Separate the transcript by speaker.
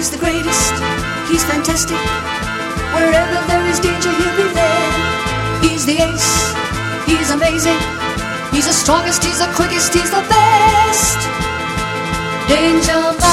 Speaker 1: He's the greatest, he's fantastic. Wherever there is danger, he'll be there. He's the ace, he's amazing. He's the strongest, he's the quickest, he's the best. Danger